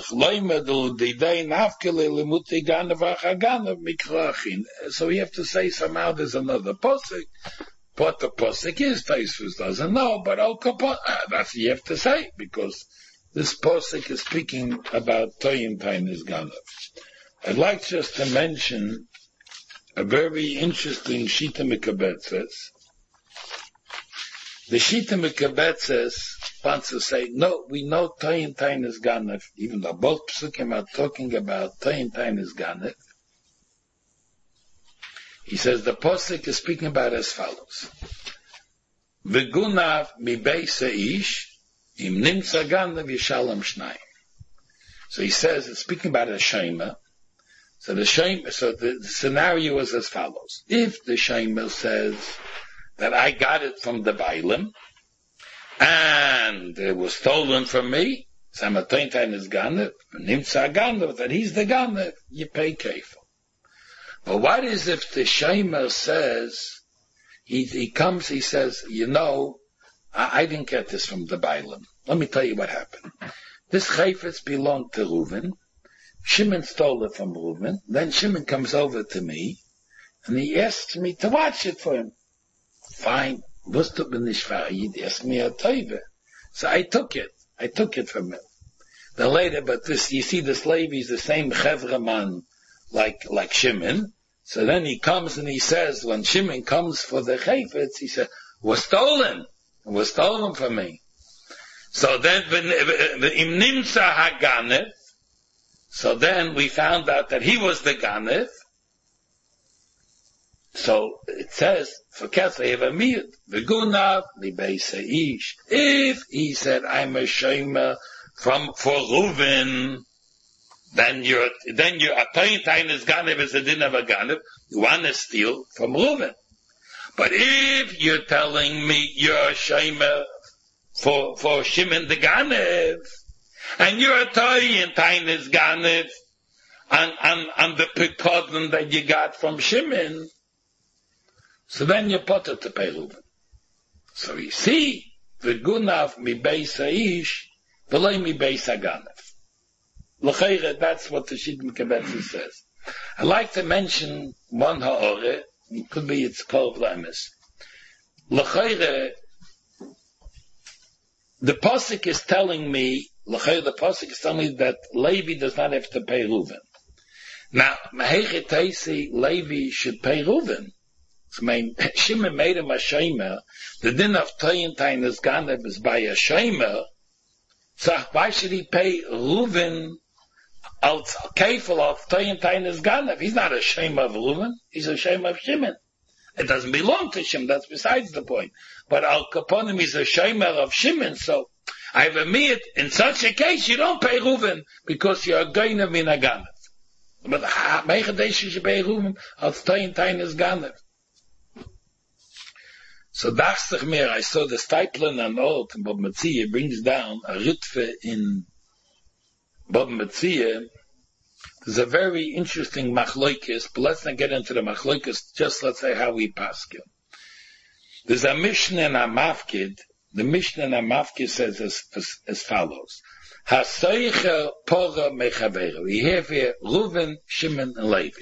so we have to say somehow there's another posik. What the posik is, Taisvus doesn't know, but Al Kapot, that's what you have to say, because this posik is speaking about Toyin Tainis Ganev. I'd like just to mention a very interesting Shita Mekabetzes. The Shita Mekabetzes wants to say, no, we know Toyin Tainis Ganev, even though both psukim are talking about Toyin Tainis Ganev. He says the posuk is speaking about as follows. V'gunav mi beis ish im nimtza ganav yishalem shnayim. So he says, it's speaking about a shema. So the shema, so the, the scenario is as follows. If the shema says that I got it from the Bailim, and it was stolen from me, so I'm a tointain is ganav, nimtza ganav, that he's the ganav, you pay kefil. But what is if the shema says, he, he comes, he says, you know, I, I didn't get this from the Bailim. Let me tell you what happened. This chayfetz belonged to Reuven. Shimon stole it from Reuven. Then Shimon comes over to me, and he asks me to watch it for him. Fine. Wusste bin nicht verriet, asked me a teuve. So I took it. I took it from him. Then later, but this, you see, this Levi is the same chevra man like, like Shimon. So then he comes and he says, when Shimon comes for the chayfetz, he said, was stolen. It was stolen from me. So then, im nimtza haganev, so then we found out that he was the ganev. So it says, for Kesef have a miyud, v'gunav li beis ish. If he said, I'm a shema from, for Reuven, then you're, then you're, a tointain is ganev is a din of a ganev, you want to steal from Reuven. But if you're telling me you're a shema for, for Shimon the ganev, and you're a tointain is ganev, and, and, and the pekodon that you got from Shimon, so then you put it to pay Reuven. So you see, the gunav mi beis ish, v'lei mi beis haganev. L'chayre, that's what the Shidduch Kibetzi says. I'd like to mention one ha'ore, it could be it's called Lemes. L'chayre, the Pasuk is telling me, l'chayre, the Pasuk is telling me that Levi does not have to pay Reuven. Now, Mahechet Teisi, Levi should pay Reuven. I mean, Shimon made him a shema. The din of tointain is ganev is by a shema. So why should he pay Reuven als kefil of tointain is ganev? He's not a shema of Reuven. He's a shema of Shimon. It doesn't belong to Shimon. That's besides the point. But al kaponim is a shema of Shimon. So I have a miyut. In such a case, you don't pay Reuven because you're a ganev in a ganev. But meichadesh you pay Reuven als tointain is ganev. So dacht ich mir, I saw the Stiplen and all, and Bob Metzia brings down a ritve in Bob Metzia. There's a very interesting machloikis, but let's not get into the machloikis, just let's say how we paskin. There's a Mishnah and a Mafkid. The Mishnah and a Mafkid says as, as, as follows. Hasoicha pora mechaveru. We have here Reuven, Shimon, and Levi.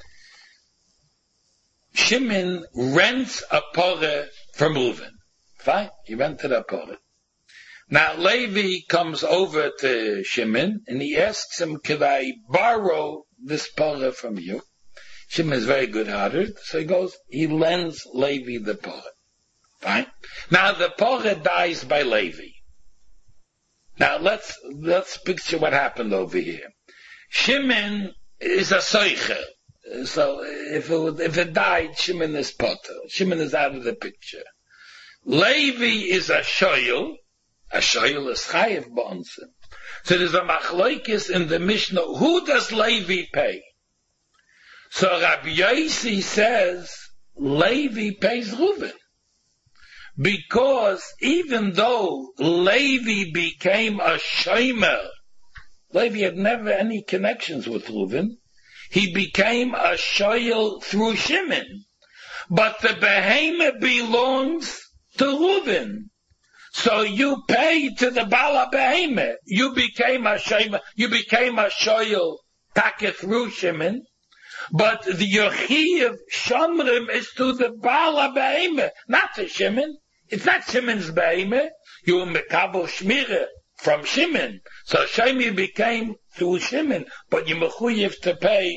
Shimon rents a pora from Reuven. Fine, he rented a pora. Now Levi comes over to Shimon and he asks him, could I borrow this pora from you? Shimon is very good-hearted, so he goes, he lends Levi the pora. Fine. Now the pora dies by Levi. Now let's, let's picture what happened over here. Shimon is a soicher. So if it would, if it died, Shimon is potter. Shimon is out of the picture. Levi is a shoyel. A shoyel is chayiv b'onsim. So there's a machloikis in the Mishnah. Who does Levi pay? So Rabbi Yossi says Levi pays Reuven. Because even though Levi became a shomer, Levi had never any connections with Reuven. He became a shoyel through Shimon. But the behemoth belongs to Reuven. So you pay to the Bala behemoth. You became a shoyel, you became a shoyel taka through Shimon. But the Yochiev Shomrim is to the Bala behemoth, not to Shimon. It's not Shimon's behemoth. You were Mekabel Shmira from Shimon. So Shemi became through Shimon, but you mechuyev to pay.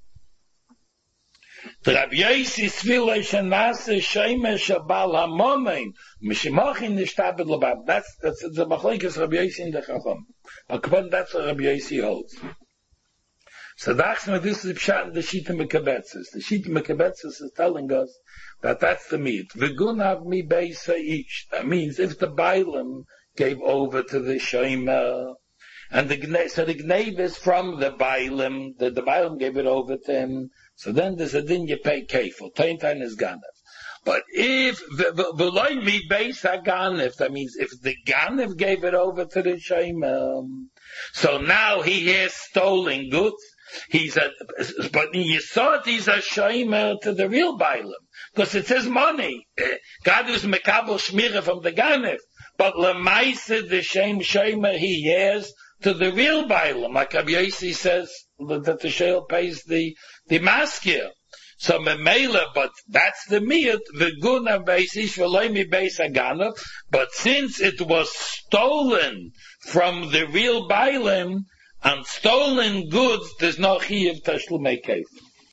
The Rabbi Yossi Svila Shanasa Shema Shabal Hamomein Mishimachin Nishtabed Labab. That's that's the machlokes Rabbi Yossi in the Chacham. But that's what Rabbi Yossi holds. So that's this is pshat in the Shita Mekabetzes. The Shita Mekabetzes is telling us that that's the meat. V'gunav mi beisa ish. That means if the Bailam gave over to the Shomer, and the so the Gnev is from the Bailam, the, the Bailam gave it over to him, so then there's a din you pay kefil. Taintain is Ganav. But if v'loy mi beisa Ganav, that means if the Ganav gave it over to the Shomer, so now he has stolen goods. He's a, but you saw it, he's a shomer to the real Bailam, because it's his money. God is mekabel shmira from the Ganev, but lemaisa the same shomer he has to the real Bailam. Like Rabbi Yossi says that the shale pays the the maskir. So memela, but that's the miyut the guna beisish v'loimi beis Ganev. But since it was stolen from the real Bailam, on stolen goods, there's no chiyuv tashlumei kefil.